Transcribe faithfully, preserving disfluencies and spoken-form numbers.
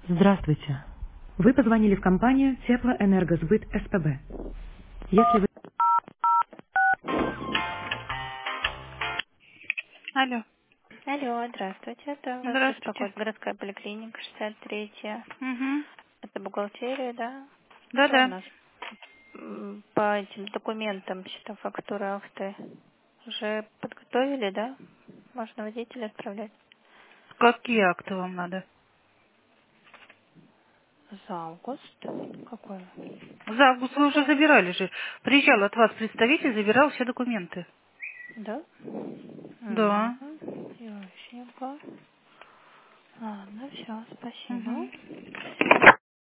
Здравствуйте. Вы позвонили в компанию Теплоэнергосбыт СПБ. Если вы... Алло. Алло, здравствуйте. Это вас Здравствуйте. беспокоит городская поликлиника шестьдесят третья. Угу. Это бухгалтерия, да? Что у Да-да. нас м, по этим документам, счета, фактуры, акты уже подготовили, да? Можно водителя отправлять. Какие акты вам надо? За август. Какой? За август вы уже забирали же. Приезжал от вас представитель, забирал все документы. Да? Да. Угу. Ясненько. Ладно, все, Угу. спасибо.